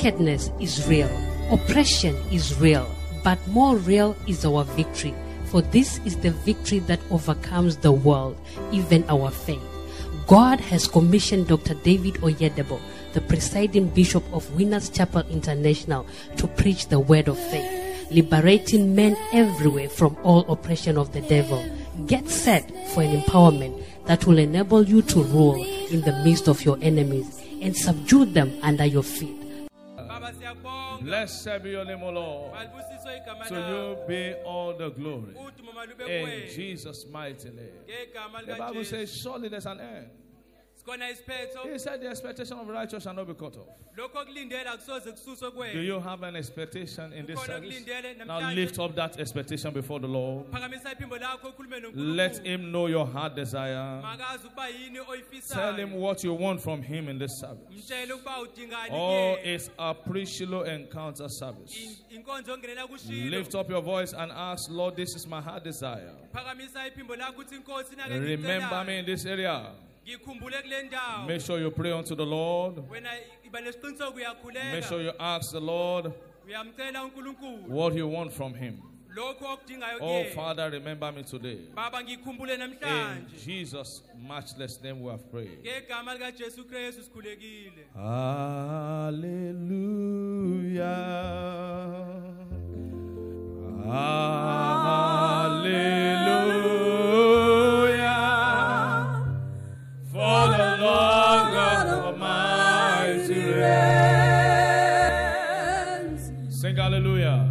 Wickedness is real. Oppression is real. But more real is our victory. For this is the victory that overcomes the world, even our faith. God has commissioned Dr. David Oyedepo, the presiding bishop of Winners Chapel International, to preach the word of faith, liberating men everywhere from all oppression of the devil. Get set for an empowerment that will enable you to rule in the midst of your enemies and subdue them under your feet. Blessed be your name, O Lord. To you be all the glory. In Jesus' mighty name. The Bible says, surely there's an end. He said the expectation of the righteous shall not be cut off. Do you have an expectation in this service? Now lift up that expectation before the Lord. Let him know your heart desire. Tell him what you want from him in this service. Oh, it's a pre-Shiloh encounter service. Lift up your voice and ask, Lord, this is my heart desire. Remember me in this area. Make sure you pray unto the Lord. Make sure you ask the Lord what you want from him. Oh, Father, remember me today. In Jesus' matchless name we have prayed. Hallelujah. Hallelujah. For the Lord God Almighty reigns. Sing hallelujah.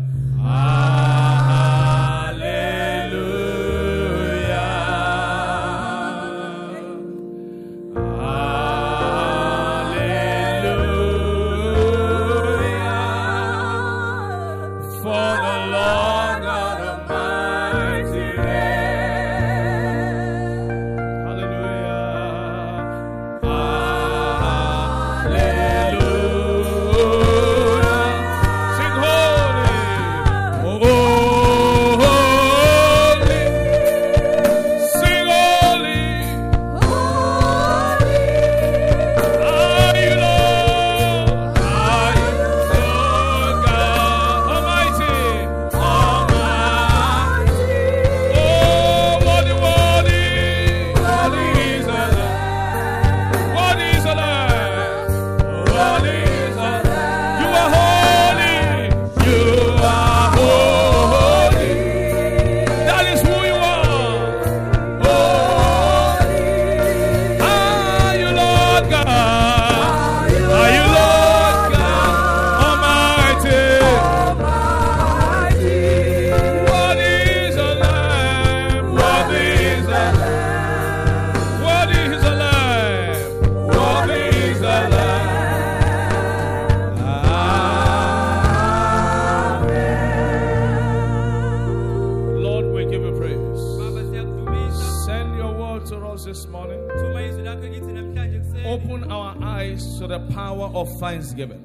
Thanksgiving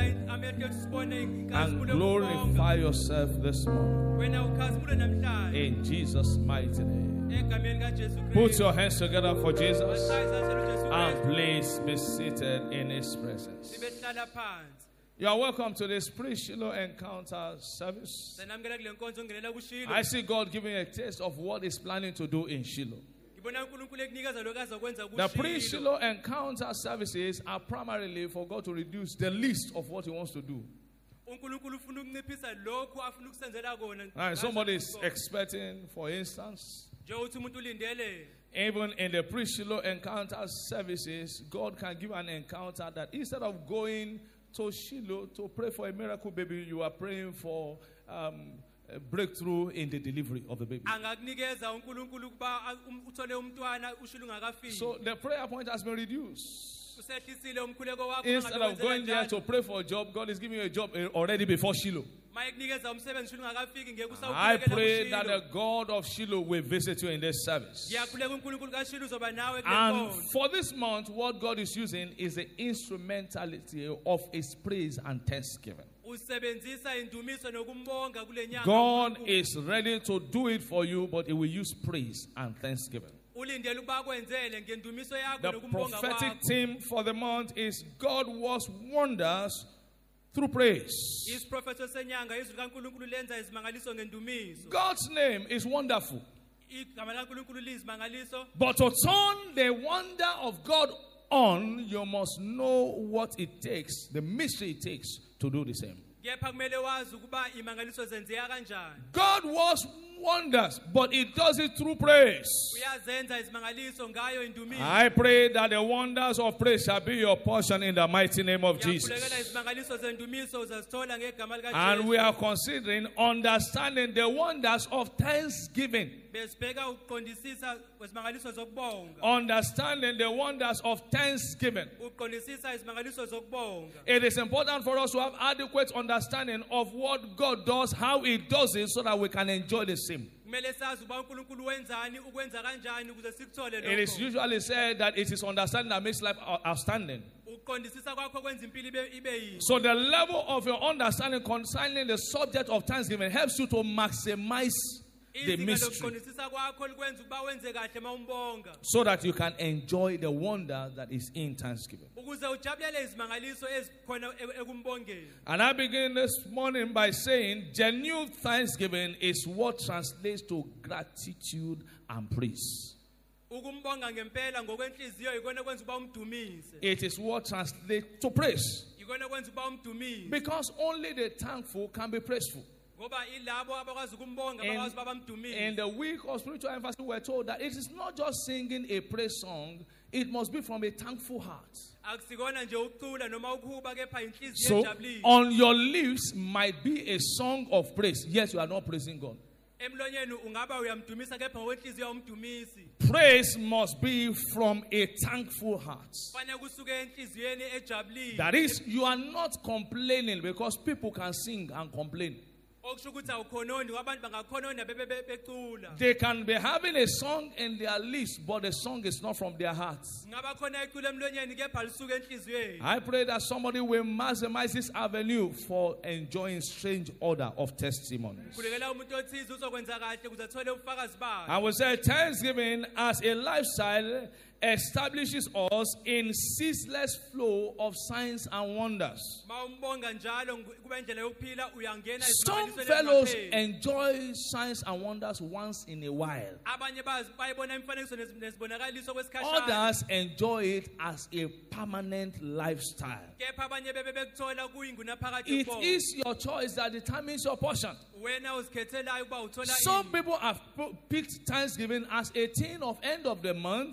and glorify yourself this morning in Jesus' mighty name. Put your hands together for Jesus and please be seated in his presence. You are welcome to this pre-Shiloh encounter service. I see God giving a taste of what he's planning to do in Shiloh. The pre-Shiloh encounter services are primarily for God to reduce the list of what he wants to do. Somebody is expecting, for instance, even in the pre-Shiloh encounter services, God can give an encounter that instead of going to Shiloh to pray for a miracle baby, you are praying for a breakthrough in the delivery of the baby. So the prayer point has been reduced. Instead of going there to pray for a job, God is giving you a job already before Shiloh. I pray that the God of Shiloh will visit you in this service. And for this month, what God is using is the instrumentality of his praise and thanksgiving. God is ready to do it for you, but he will use praise and thanksgiving. The prophetic theme for the month is God works wonders through praise. God's name is wonderful. But to turn the wonder of God on, you must know what it takes, the mystery it takes to do the same. God works wonders, but He does it through praise. I pray that the wonders of praise shall be your portion in the mighty name of Jesus. And we are considering understanding the wonders of thanksgiving. Understanding the wonders of thanksgiving. It is important for us to have adequate understanding of what God does, how He does it, so that we can enjoy the same. It is usually said that it is understanding that makes life outstanding. So the level of your understanding concerning the subject of thanksgiving helps you to maximize the mystery, so that you can enjoy the wonder that is in thanksgiving. And I begin this morning by saying genuine thanksgiving is what translates to gratitude and praise. It is what translates to praise, because only the thankful can be praiseful. In the week of spiritual emphasis, we're told that it is not just singing a praise song, it must be from a thankful heart. So, on your lips might be a song of praise, yet you are not praising God. Praise must be from a thankful heart. That is, you are not complaining, because people can sing and complain. They can be having a song in their lips, but the song is not from their hearts. I pray that somebody will maximize this avenue for enjoying strange order of testimonies. I will say thanksgiving as a lifestyle establishes us in ceaseless flow of signs and wonders. Some fellows enjoy signs and wonders once in a while. Others enjoy it as a permanent lifestyle. It is your choice that determines your portion. Some people have picked Thanksgiving as a thing of end of the month,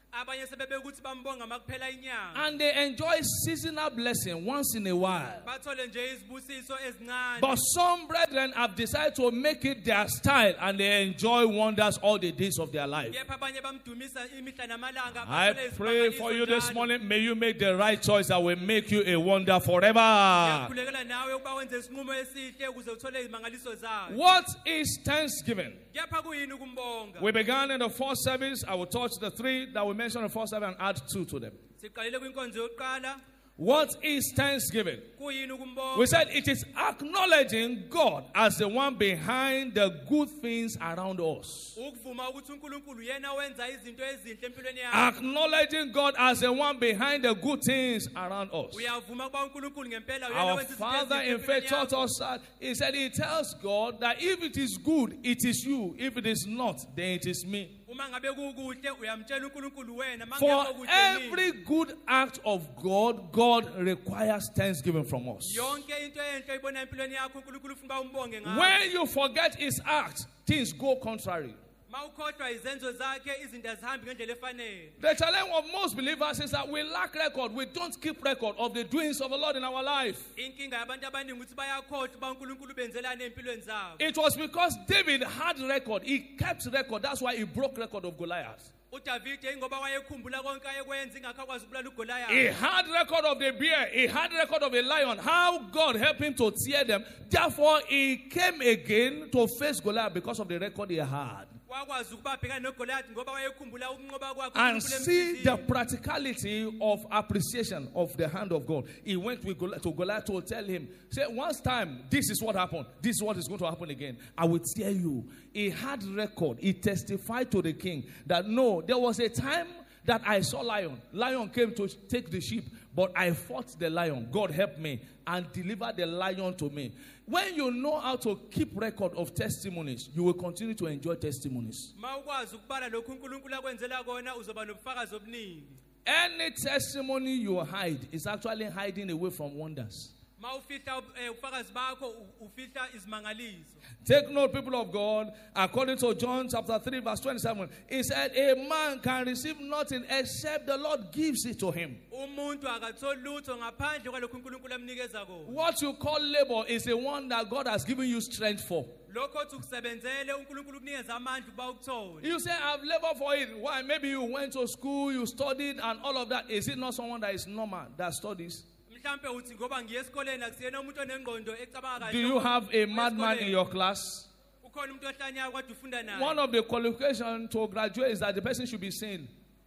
and they enjoy seasonal blessing once in a while. But some brethren have decided to make it their style, and they enjoy wonders all the days of their life. I pray for you this morning, may you make the right choice that will make you a wonder forever. What is Thanksgiving? We began in the first service. I will touch the three that we mentioned in the first service and add two to them. What is thanksgiving? We said it is acknowledging God as the one behind the good things around us. Acknowledging God as the one behind the good things around us. Our father in faith taught us that he said he tells God that if it is good, it is you. If it is not, then it is me. For every good act of God, God requires thanksgiving from us. When you forget His act, things go contrary. The challenge of most believers is that we lack record. We don't keep record of the doings of the Lord in our life. It was because David had record. He kept record. That's why he broke record of Goliath. He had record of the bear. He had record of a lion. How God helped him to tear them. Therefore, he came again to face Goliath because of the record he had. And see the practicality of appreciation of the hand of God. He went to Goliath to tell him, say, once time, this is what happened. This is what is going to happen again. I will tell you. He had record. He testified to the king that no, there was a time that I saw lion. Lion came to take the sheep, but I fought the lion. God help me and deliver the lion to me. When you know how to keep record of testimonies, you will continue to enjoy testimonies. Any testimony you hide is actually hiding away from wonders. Take note, people of God, according to John chapter 3 verse 27, he said, a man can receive nothing except the Lord gives it to him. What you call labor is the one that God has given you strength for. You say, I've labored for it. Why? Maybe you went to school, you studied and all of that. Is it not someone that is normal, that studies? Do you have a madman in your class? One of the qualifications to graduate is that the person should be sane.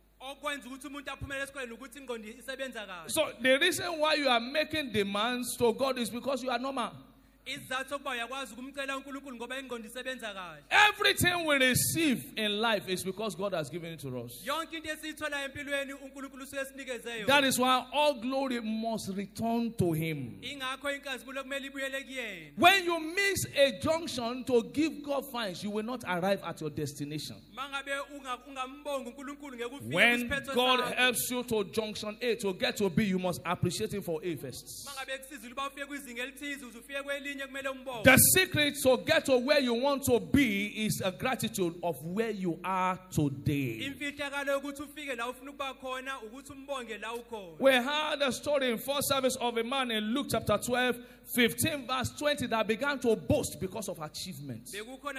So the reason why you are making demands to God is because you are normal. Everything we receive in life is because God has given it to us. That is why all glory must return to Him. When you miss a junction to give God thanks, you will not arrive at your destination. When God helps you to junction A to get to B, you must appreciate Him for A first. The secret to get to where you want to be is a gratitude of where you are today. We heard a story in first service of a man in Luke chapter 12, 15 verse 20 that began to boast because of achievements. Brethren,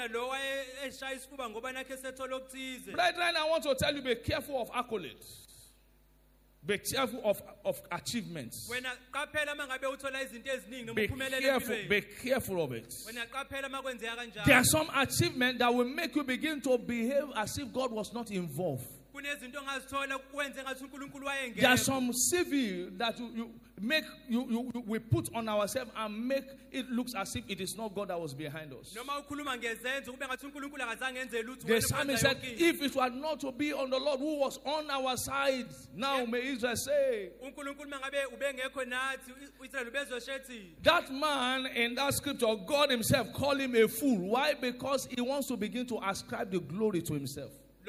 I want to tell you, be careful of accolades. Be careful of achievements. Be careful of it. There are some achievements that will make you begin to behave as if God was not involved. There are some CV that we put on ourselves and make it look as if it is not God that was behind us. The psalmist said, if it were not to be on the Lord who was on our side, now may Israel say. That man in that scripture, God himself called him a fool. Why? Because he wants to begin to ascribe the glory to himself.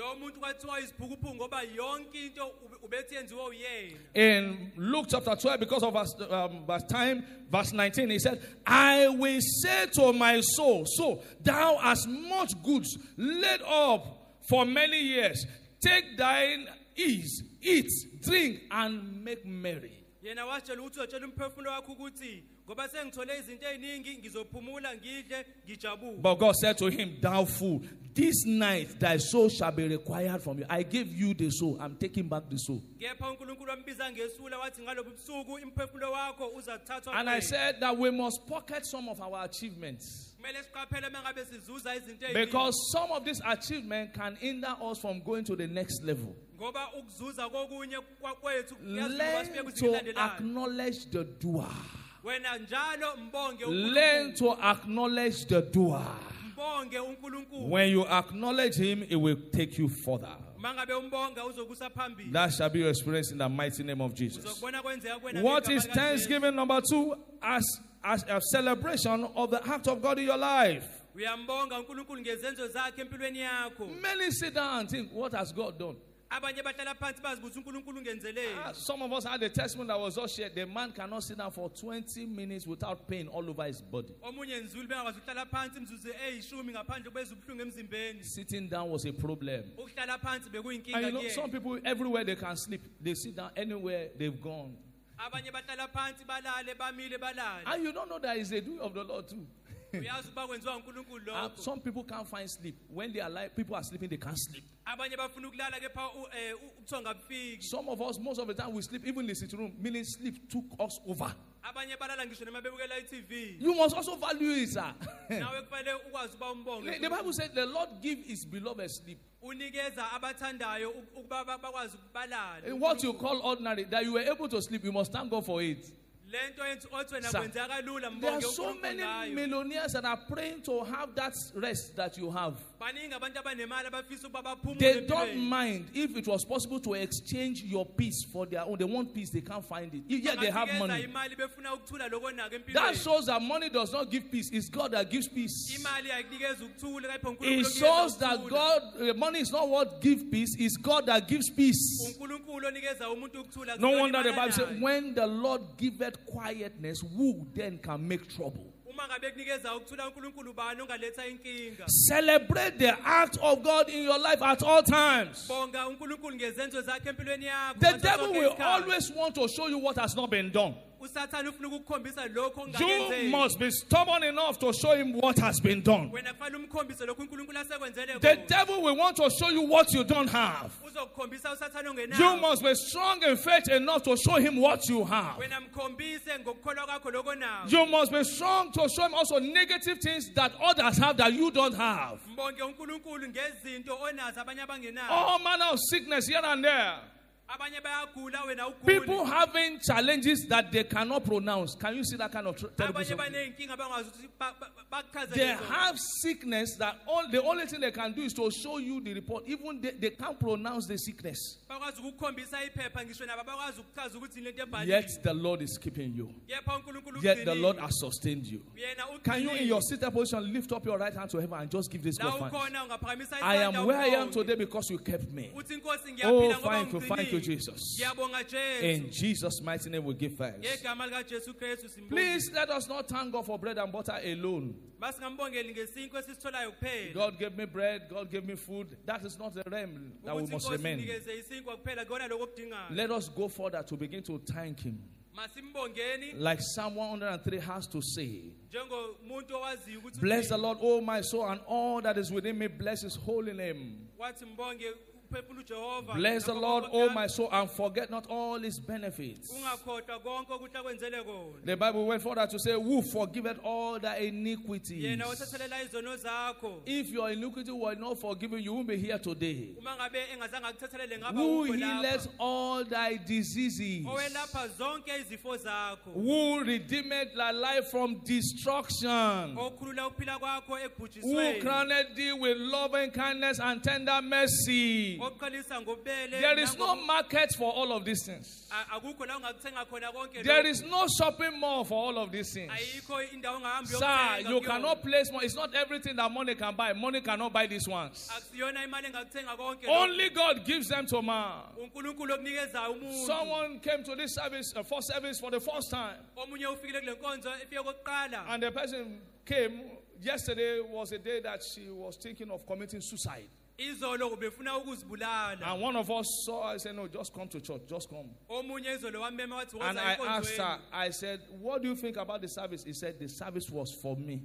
In Luke chapter 12, because of verse 19, he said, I will say to my soul, so thou hast much goods laid up for many years. Take thine ease, eat, drink, and make merry. But God said to him, thou fool, this night thy soul shall be required from you. I gave you the soul. I'm taking back the soul. And I said that we must pocket some of our achievements. Because some of this achievement can hinder us from going to the next level. Learn to acknowledge the doer. Learn to acknowledge the doer. When you acknowledge him, it will take you further. That shall be your experience in the mighty name of Jesus. What is Thanksgiving number 2? As a celebration of the act of God in your life. Many sit down and think, what has God done? Some of us had a testimony that was just shared. The man cannot sit down for 20 minutes without pain all over his body. Sitting down was a problem. And you know, some people, everywhere they can sleep, they sit down anywhere they've gone. And you don't know that it's a doing of the Lord too. Some people can't find sleep. When they are alive, people are sleeping, they can't sleep. Some of us, most of the time, we sleep even in the sitting room, meaning sleep took us over. You must also value it, sir. The Bible said the Lord give his beloved sleep. What you call ordinary, that you were able to sleep, you must thank God for it. Sir, there are so many millionaires that are praying to have that rest that you have. They don't mind if it was possible to exchange your peace for their own. They want peace, they can't find it. Yet they have money. That shows that money does not give peace. It's God that gives peace. It shows that God, money is not what gives peace. It's God that gives peace. No wonder the Bible says, when the Lord giveth quietness, who then can make trouble? Celebrate the act of God in your life at all times. The devil will always want to show you what has not been done. You must be stubborn enough to show him what has been done. The devil will want to show you what you don't have. You must be strong in faith enough to show him what you have. You must be strong to show him also negative things that others have that you don't have. All manner of sickness here and there. People having challenges that they cannot pronounce. Can you see that kind of they have sickness that the only thing they can do is to show you the report. Even they can't pronounce the sickness. Yet the Lord is keeping you. Yet the Lord has sustained you. Can you in your seated position lift up your right hand to heaven and just give this God thanks? I am where I am today because you kept me. Oh, thank you, Jesus. In Jesus' mighty name we give thanks. Please let us not thank God for bread and butter alone. God gave me bread, God gave me food. That is not the realm that we must remain. Let us go further to begin to thank him. Like Psalm 103 has to say, bless the Lord, O my soul, and all that is within me, bless his holy name. Bless the Lord, O my soul, and forget not all his benefits. The Bible went further to say, who forgiveth all thy iniquities. If your iniquity were not forgiven, you won't be here today. Who healeth all thy diseases. Who redeemed thy life from destruction. Who crowned thee with loving kindness and tender mercy. There is no market for all of these things. There is no shopping mall for all of these things. Sir, you cannot place more. It's not everything that money can buy. Money cannot buy these ones. Only God gives them to man. Someone came to this service, first service for the first time. And the person came. Yesterday was a day that she was thinking of committing suicide. And one of us saw, I said, no, just come to church, just come. And I asked her, I said, what do you think about the service? He said, the service was for me.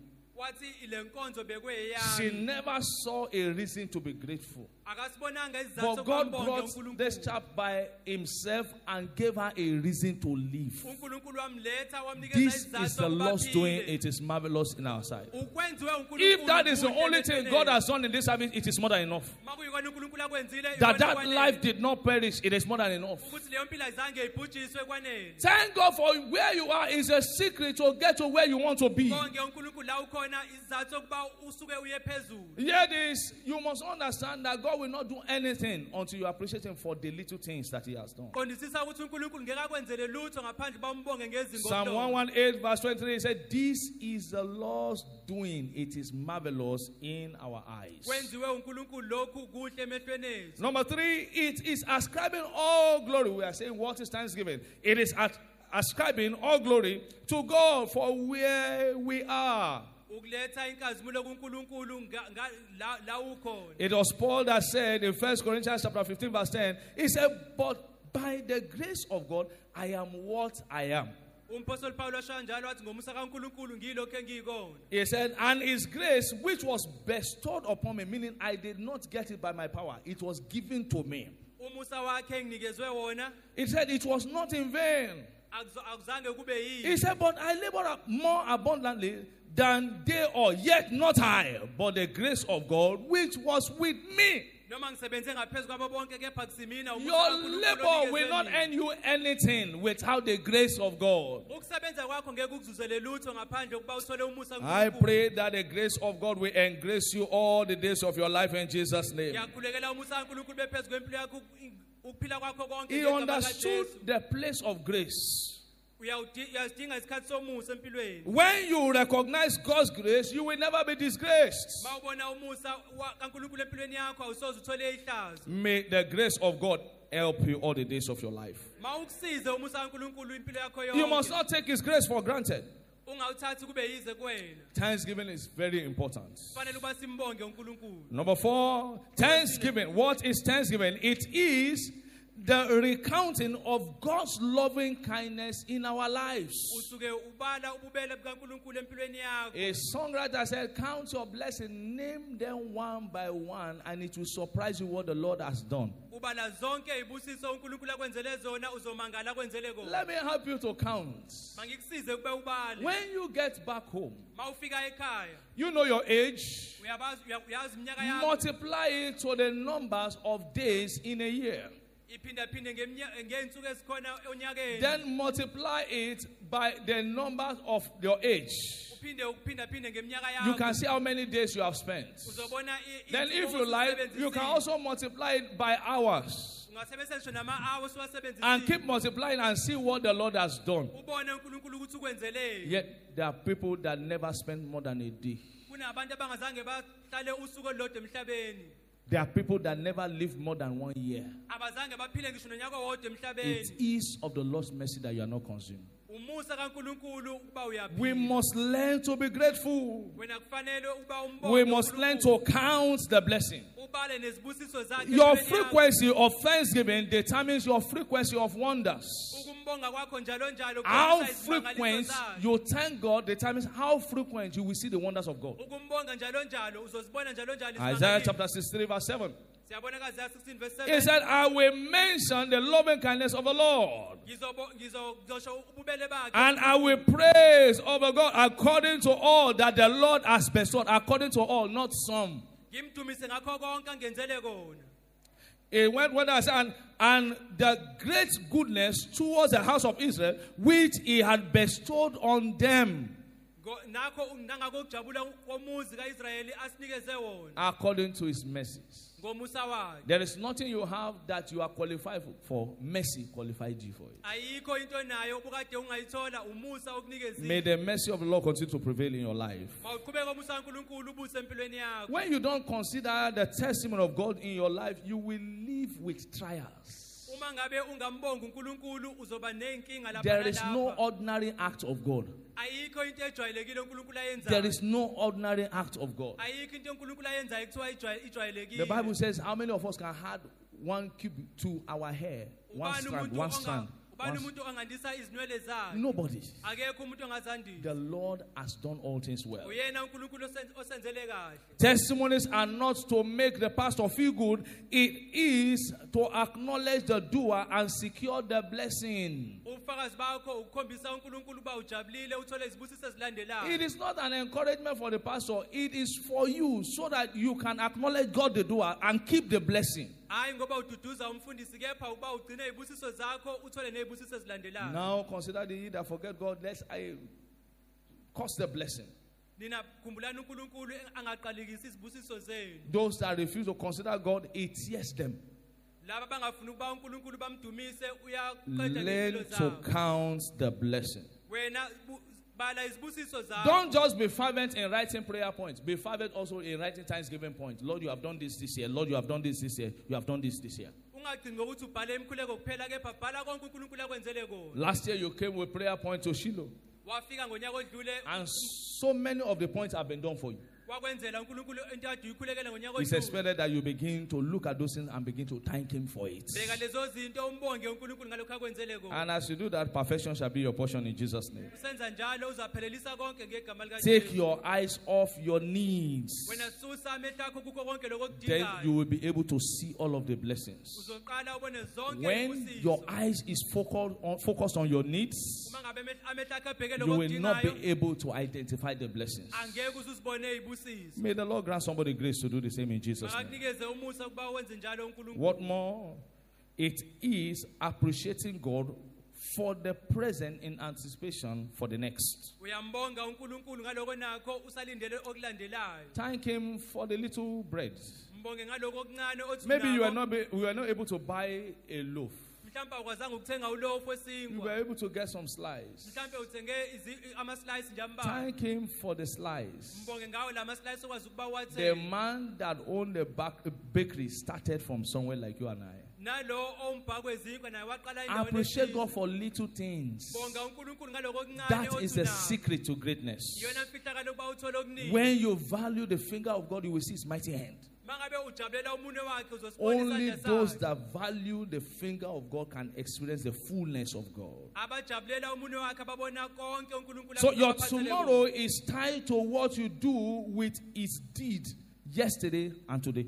She never saw a reason to be grateful. But God brought this chap by himself and gave her a reason to live. This is the Lord's doing. It is marvelous in our sight. If that is the only thing God has done in this service, it is more than enough. That life did not perish, it is more than enough. Thank God for where you are is a secret to get to where you want to be. Yet you must understand that God will not do anything until you appreciate him for the little things that he has done. Psalm 118 verse 23 said, this is the Lord's doing. It is marvelous in our eyes. Number 3, it is ascribing all glory. We are saying what is thanksgiving? It is ascribing all glory to God for where we are. It was Paul that said in 1 Corinthians chapter 15 verse 10, he said, but by the grace of God, I am what I am. He said, and his grace which was bestowed upon me, meaning I did not get it by my power, it was given to me. He said it was not in vain. He said, but I labor more abundantly than they all, yet not I, but the grace of God which was with me. Your labor will not earn you anything without the grace of God. I pray that the grace of God will engrace you all the days of your life in Jesus' name. He understood the place of grace. When you recognize God's grace, you will never be disgraced. May the grace of God help you all the days of your life. You must not take His grace for granted. Thanksgiving is very important. Number 4, thanksgiving. What is thanksgiving? It is the recounting of God's loving kindness in our lives. A songwriter said, count your blessings, name them one by one, and it will surprise you what the Lord has done. Let me help you to count. When you get back home, you know your age. Multiply it to the numbers of days in a year. Then multiply it by the numbers of your age. You can see how many days you have spent. Then if you like, you can also multiply it by hours. And keep multiplying and see what the Lord has done. Yet there are people that never spend more than a day. There are people that never live more than 1 year. It is of the Lord's mercy that you are not consumed. We must learn to be grateful. We must learn to count the blessing. Your frequency of thanksgiving determines your frequency of wonders. How frequent you thank God determines how frequent you will see the wonders of God. Isaiah chapter 63 verse 7. He said, I will mention the loving kindness of the Lord. And I will praise over God according to all that the Lord has bestowed. According to all, not some. It went when I said, and the great goodness towards the house of Israel, which He had bestowed on them, according to His mercies. There is nothing you have that you are qualified for. Mercy qualified you for it. May the mercy of the Lord continue to prevail in your life. When you don't consider the testimony of God in your life, you will live with trials. There is no ordinary act of God. There is no ordinary act of God. The Bible says, how many of us can add 1 cubit to our hair? One strand. Nobody. The Lord has done all things well. Testimonies are not to make the pastor feel good. It is to acknowledge the doer and secure the blessing. It is not an encouragement for the pastor. It is for you so that you can acknowledge God the doer and keep the blessing. Now consider the ye that forget God, lest I curse the blessing. Those that refuse to consider God, it tears them. Learn to count the blessing. Don't just be fervent in writing prayer points. Be fervent also in writing thanksgiving points. Lord, you have done this year. Lord, you have done this year. You have done this year. Last year you came with prayer points to Shiloh. And so many of the points have been done for you. It's expected that you begin to look at those things and begin to thank Him for it. And as you do that, perfection shall be your portion in Jesus' name. Take your eyes off your needs. Then you will be able to see all of the blessings. When your eyes is focused on your needs, you will not be able to identify the blessings. May the Lord grant somebody grace to do the same in Jesus' name. What more? It is appreciating God for the present in anticipation for the next. Thank Him for the little bread. Maybe we were not able to buy a loaf. You were able to get some slices. Thank Him for the slice. The man that owned the bakery started from somewhere like you and I. Appreciate God for little things. That is the secret to greatness. When you value the finger of God, you will see His mighty hand. Only those that value the finger of God can experience the fullness of God. So your tomorrow is tied to what you do with His deed yesterday and today.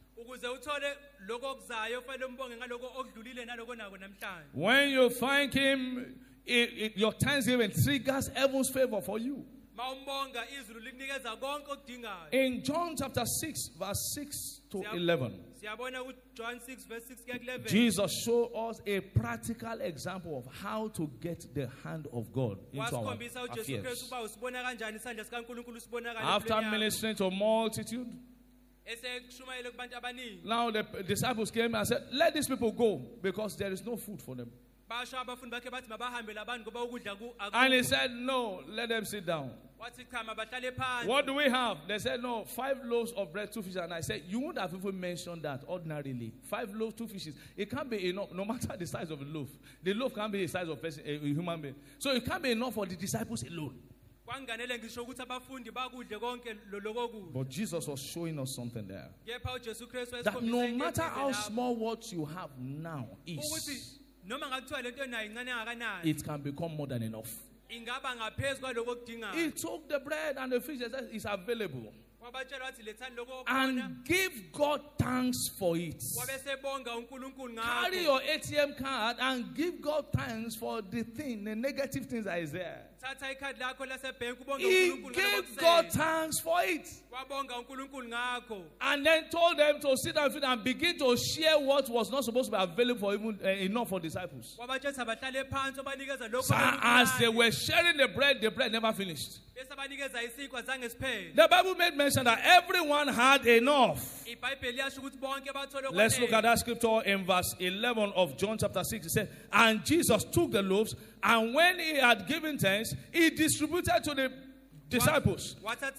When you thank Him, your thanksgiving triggers heaven's favor for you. In John chapter 6, verse 6 to 11, Jesus showed us a practical example of how to get the hand of God into our affairs. After ministering to a multitude, now the disciples came and said, let these people go because there is no food for them. And He said, no, let them sit down. What do we have? They said, no, 5 loaves of bread, 2 fishes. And I said, you would have even mentioned that ordinarily. 5 loaves, 2 fishes. It can't be enough, no matter the size of the loaf. The loaf can't be the size of a human being. So it can't be enough for the disciples alone. But Jesus was showing us something there. That no matter how small what you have now is, it can become more than enough. He took the bread and the fish and said it's available. And give God thanks for it. Carry your ATM card and give God thanks for the thing, the negative things that is there. He gave God thanks for it. And then told them to sit down and begin to share what was not supposed to be available for even enough for disciples. So as they were sharing the bread never finished. The Bible made mention that everyone had enough. Let's look at that scripture in verse 11 of John chapter 6. It said, and Jesus took the loaves, and when He had given thanks, He distributed to the disciples.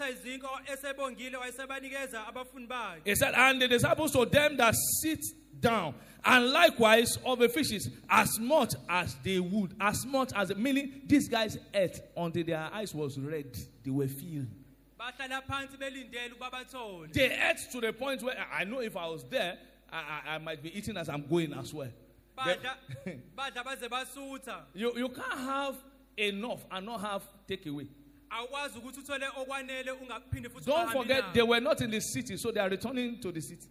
He said, and the disciples to them that sit down, and likewise of the fishes, as much as they would, as much as, meaning these guys ate until their eyes was red, they were filled. They ate to the point where I know if I was there, I might be eating as I'm going as well. You can't have enough and not have takeaway. Don't forget, they were not in the city, so they are returning to the city.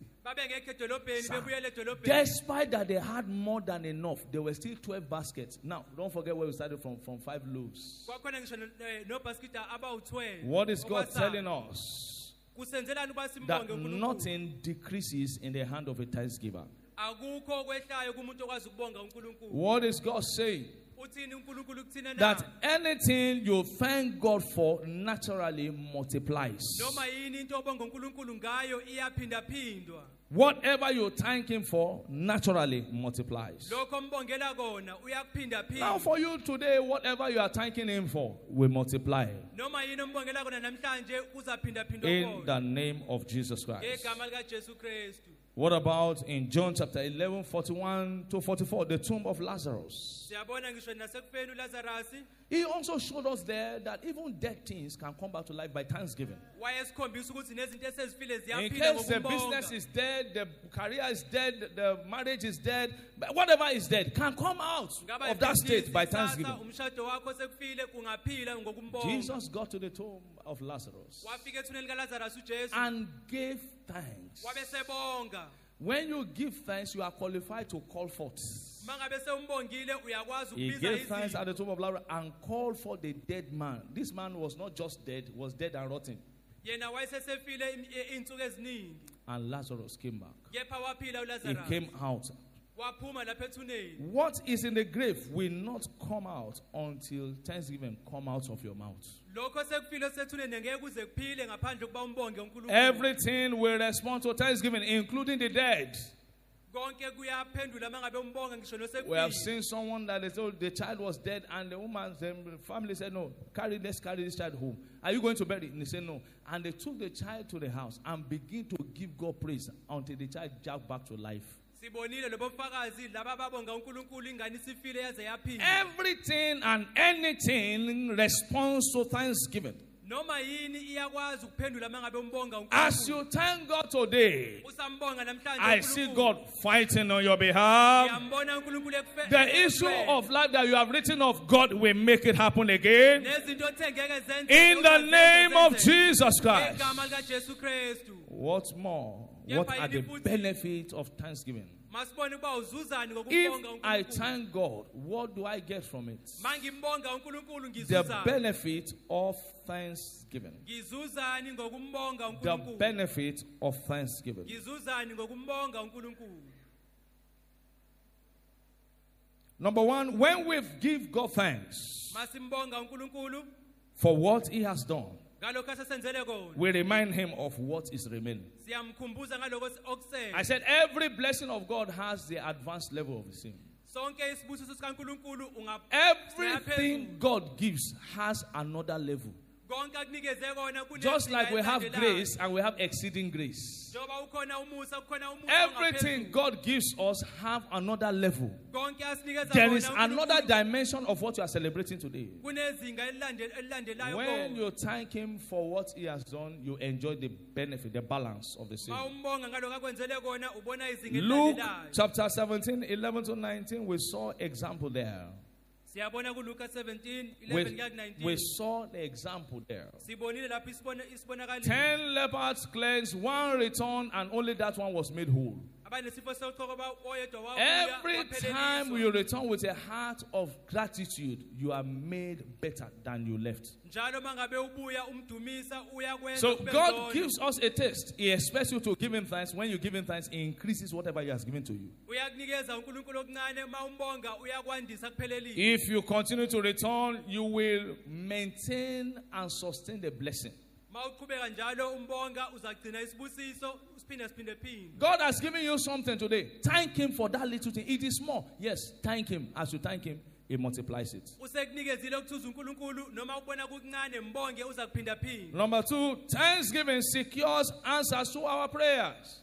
Despite that they had more than enough, there were still 12 baskets. Now, don't forget where we started from 5 loaves. What is God telling us? That nothing decreases in the hand of a thanksgiver. What is God saying? That anything you thank God for naturally multiplies. Whatever you thank Him for naturally multiplies. Now for you today, whatever you are thanking Him for will multiply. In the name of Jesus Christ. What about in John chapter 11, 41 to 44, the tomb of Lazarus? He also showed us there that even dead things can come back to life by thanksgiving. In case the business is dead, the career is dead, the marriage is dead, whatever is dead can come out of that state by thanksgiving. Jesus got to the tomb of Lazarus and gave thanks. When you give thanks, you are qualified to call forth. He gave thanks at the tomb of Lazarus and called for the dead man. This man was not just dead, was dead and rotten. And Lazarus came back. He came out. What is in the grave will not come out until thanksgiving come out of your mouth. Everything will respond to thanksgiving, including the dead. We have seen someone that they told the child was dead, and the family said, no, let's carry this child home. Are you going to bury it? And they said, no. And they took the child to the house and began to give God praise until the child jumped back to life. Everything and anything responds to thanksgiving. As you thank God today, I see God fighting on your behalf. The issue of life that you have written of, God will make it happen again. In the name of Jesus Christ. What's more? What are the benefits of thanksgiving? If I thank God, what do I get from it? The benefit of thanksgiving. The benefit of thanksgiving. Number one, when we give God thanks for what He has done, we remind Him of what is remaining. I said every blessing of God has the advanced level of the same. Everything God gives has another level. Just like we have grace and we have exceeding grace. Everything God gives us have another level. There is another dimension of what you are celebrating today. When you thank Him for what He has done, you enjoy the benefit, the balance of the same. Luke chapter 17, 11 to 19, we saw example there. We saw the example there. 10 lepers cleansed, 1 returned, and only that one was made whole. Every time you return with a heart of gratitude, you are made better than you left. So God gives us a test. He expects you to give Him thanks. When you give Him thanks, He increases whatever He has given to you. If you continue to return, you will maintain and sustain the blessing. God has given you something today. Thank Him for that little thing. It is small. Yes, thank Him. As you thank Him, He multiplies it. Number 2, thanksgiving secures answers to our prayers.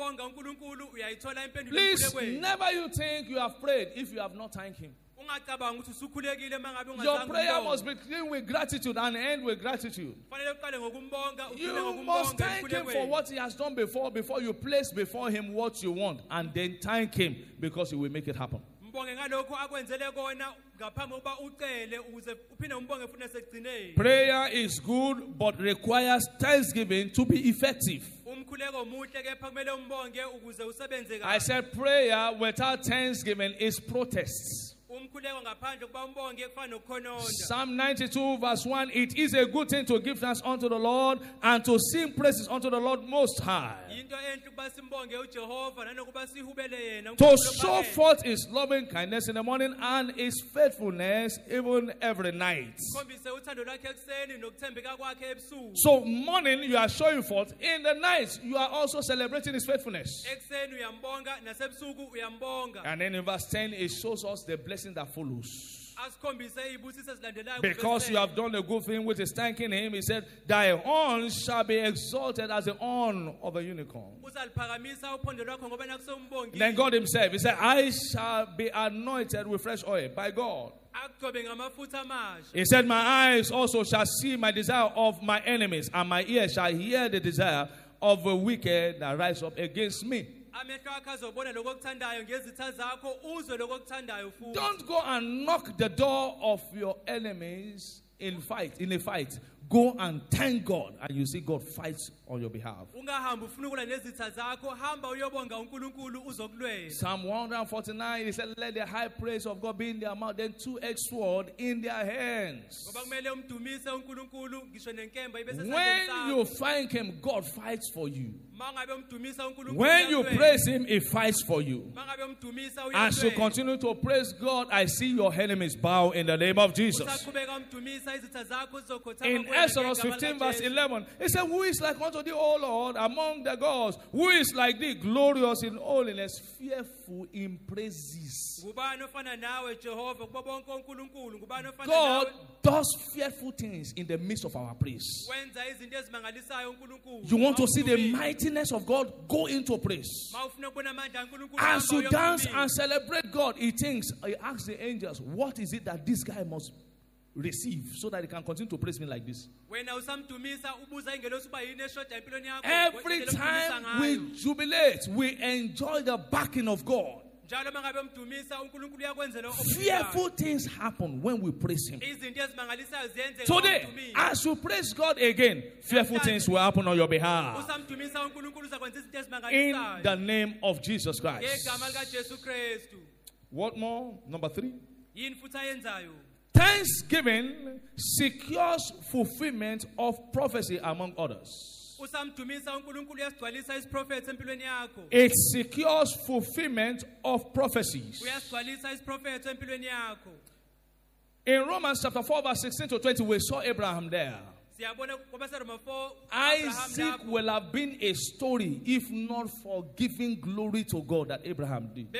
Please, never you think you have prayed if you have not thanked Him. Your prayer must begin with gratitude and end with gratitude. You must thank Him for what He has done before you place before Him what you want, and then thank Him because He will make it happen. Prayer is good but requires thanksgiving to be effective. I said prayer without thanksgiving is protests. Psalm 92 verse 1, it is a good thing to give thanks unto the Lord and to sing praises unto the Lord Most High. To show forth His loving kindness in the morning and His faithfulness even every night. So morning you are showing forth, in the night you are also celebrating His faithfulness. And then in verse 10 it shows us the blessing that follows. Because you have done a good thing, which is thanking Him, He said, thy horn shall be exalted as the horn of a unicorn. Then God Himself, He said, I shall be anointed with fresh oil by God. He said, my eyes also shall see my desire of my enemies, and my ears shall hear the desire of the wicked that rise up against me. Don't go and knock the door of your enemies in a fight. Go and thank God, and you see God fights on your behalf. Psalm 149, he said, let the high praise of God be in their mouth, then two-edged sword in their hands. When you thank him, God fights for you. When you praise him, he fights for you. As you continue to praise God, I see your enemies bow in the name of Jesus. In Exodus 15 verse 11, it said, who is like unto thee, O Lord, among the gods? Who is like thee, glorious in holiness, fearful in praises? God does fearful things in the midst of our praise. You want to see the mightiness of God? Go into praise. As you dance and celebrate God, he asks the angels, what is it that this guy must receive so that he can continue to praise me like this? Every time we jubilate, we enjoy the backing of God. Fearful things happen when we praise him. Today, as you praise God again, fearful things will happen on your behalf. In the name of Jesus Christ. What more? Number 3. Thanksgiving secures fulfillment of prophecy among others. It secures fulfillment of prophecies. In Romans chapter 4 verse 16 to 20, we saw Abraham there. Isaac will have been a story if not for giving glory to God that Abraham did.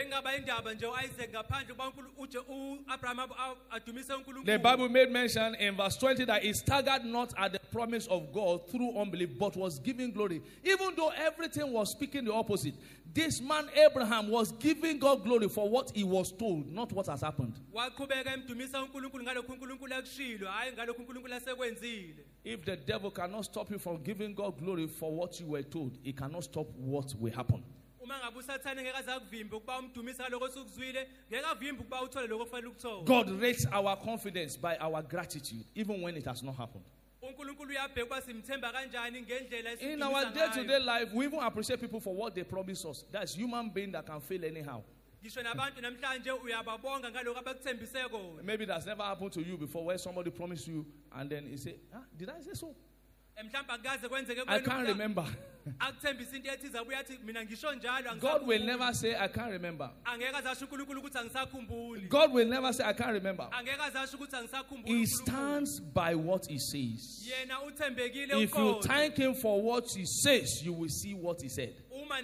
The Bible made mention in verse 20 that he staggered not at the promise of God through unbelief, but was giving glory. Even though everything was speaking the opposite, this man Abraham was giving God glory for what he was told, not what has happened. If the devil cannot stop you from giving God glory for what you were told, he cannot stop what will happen. God rates our confidence by our gratitude, even when it has not happened. In our day-to-day life, we even appreciate people for what they promise us. That's human being that can fail anyhow. Maybe that's never happened to you before, where somebody promised you and then he say, did I say so? I can't remember. God will never say, I can't remember. God will never say, I can't remember. He stands by what he says. If you thank him for what he says, you will see what he said. 1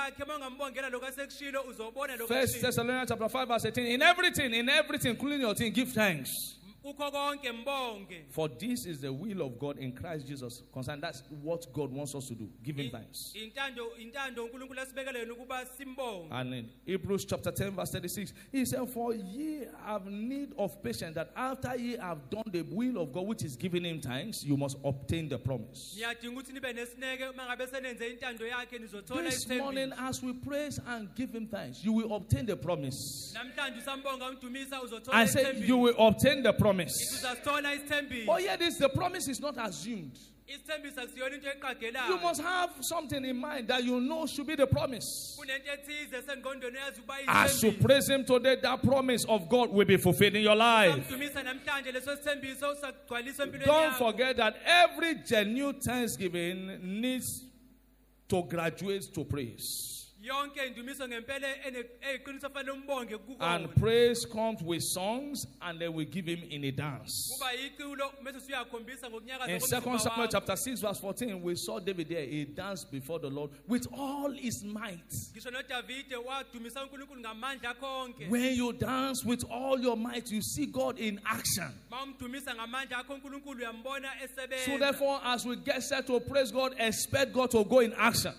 Thessalonians chapter 5 verse 18. In everything, including your thing, give thanks. For this is the will of God in Christ Jesus. That's what God wants us to do. Give him thanks. And in Hebrews chapter 10 verse 36, he said, for ye have need of patience, that after ye have done the will of God, which is giving him thanks, you must obtain the promise. This morning, as we praise and give him thanks, you will obtain the promise. I said you will obtain the promise. Oh yeah, the promise is not assumed. You must have something in mind that you know should be the promise. As you praise him today, that promise of God will be fulfilled in your life. Don't forget that every genuine thanksgiving needs to graduate to praise. And praise comes with songs, and they will give him in a dance. In 2 Samuel chapter 6 verse 14, we saw David there. He danced before the Lord with all his might. When you dance with all your might, you see God in action. So therefore, as we get set to praise God, expect God to go in action.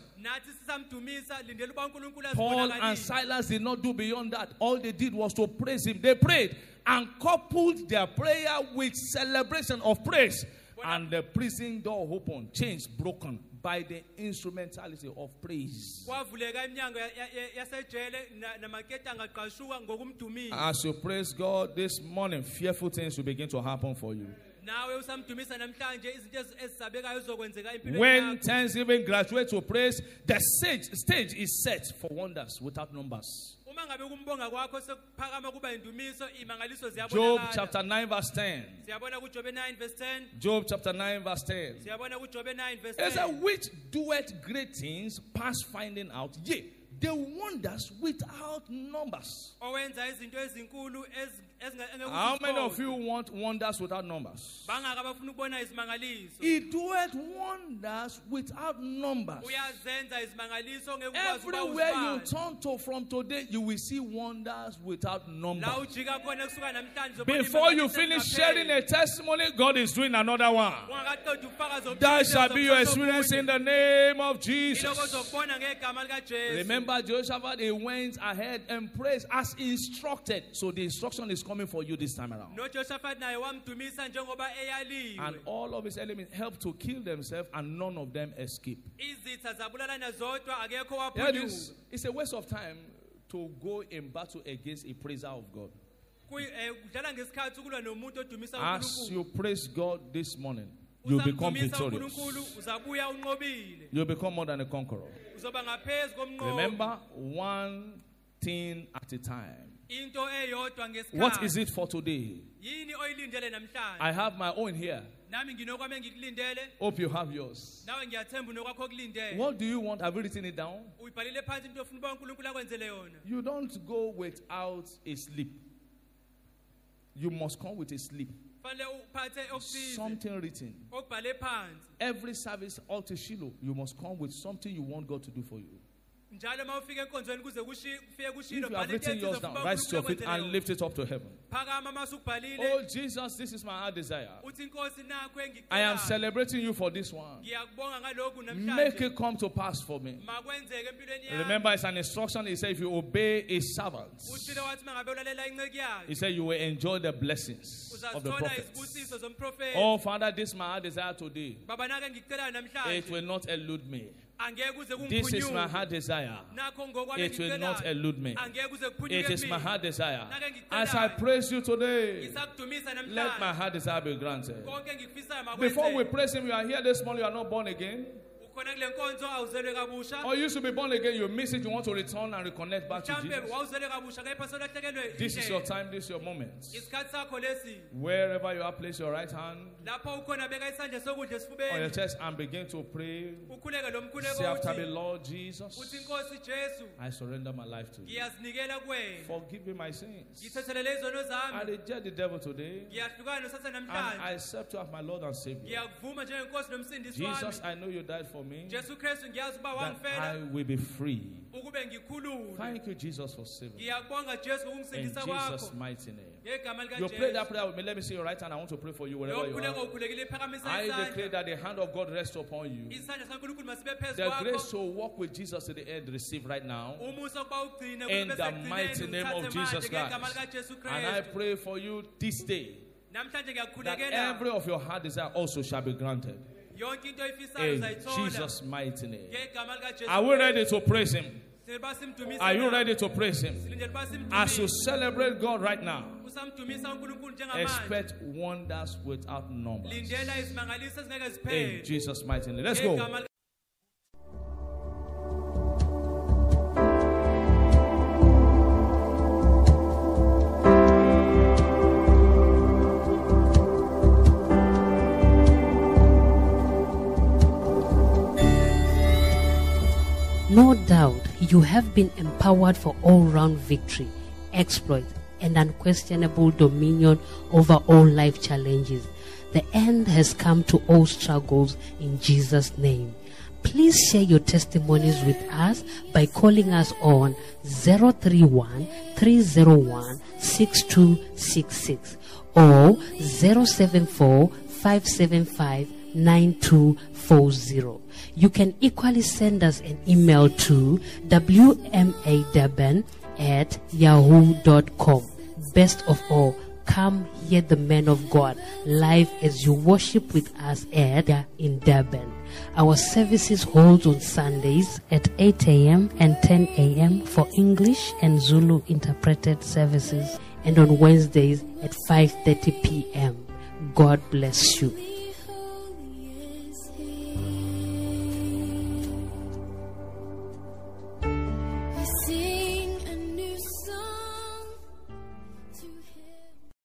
Paul and Silas did not do beyond that. All they did was to praise him. They prayed and coupled their prayer with celebration of praise. And the prison door opened, chains broken by the instrumentality of praise. As you praise God this morning, fearful things will begin to happen for you. When Thanksgiving graduates to praise, the stage is set for wonders without numbers. Job chapter 9 verse 10. Job chapter 9 verse 10. It says, which doeth great things past finding out, yea, the wonders without numbers. How many of you want wonders without numbers? He doeth wonders without numbers. Everywhere you turn to from today, you will see wonders without numbers. Before you finish sharing a testimony, God is doing another one. That shall be your experience in the name of Jesus. Remember Jehoshaphat, he went ahead and prayed as instructed. So the instruction is coming for you this time around. And all of his enemies helped to kill themselves, and none of them escaped. It's a waste of time to go in battle against a praiser of God. As you praise God this morning, you become victorious. You become more than a conqueror. Remember, one thing at a time. What is it for today? I have my own here. Hope you have yours. What do you want? Have you written it down? You don't go without a sleep. You must come with a sleep. Something written. Every service, altar Shiloh, you must come with something you want God to do for you. If you have written yours down, rise to your feet and lift it up to heaven. Oh Jesus, this is my heart desire. I am celebrating you for this one. Make it come to pass for me. Remember, it's an instruction. He said, if you obey a servant, he said, you will enjoy the blessings of the prophet. Oh Father, this is my heart desire today. It will not elude me. This is my heart desire. It will not elude me. It is my heart desire. As I praise you today, let my heart desire be granted. Before we praise him, you are here this morning, you are not born again. Or you should be born again, you miss it, you want to return and reconnect back to Jesus. This is your time, this is your moment. Wherever you are, place your right hand on your chest and begin to pray. Say after me, Lord Jesus, I surrender my life to you. Forgive me my sins. I reject the devil today, and I accept you as my Lord and Savior. Jesus, I know you died for me, that I will be free. Thank you, Jesus, for saving me. In Jesus' mighty name. You pray that prayer with me. Let me see your right hand. I want to pray for you wherever you are. I declare that the hand of God rests upon you. The grace to walk with Jesus to the end, receive right now. In the mighty name of Jesus Christ. And I pray for you this day, that every of your heart desire also shall be granted. In Jesus' mighty name. Are we ready to praise him? Are you ready to praise him? As you celebrate God right now, expect wonders without numbers. In Jesus' mighty name. Let's go. No doubt you have been empowered for all-round victory, exploit, and unquestionable dominion over all life challenges. The end has come to all struggles in Jesus' name. Please share your testimonies with us by calling us on 031-301-6266 or 074-575-9240. You can equally send us an email to wmadurban@yahoo.com. Best of all, come hear the man of God live as you worship with us in Durban. Our services hold on Sundays at 8 a.m. and 10 a.m. for English and Zulu interpreted services, and on Wednesdays at 5:30 p.m. God bless you.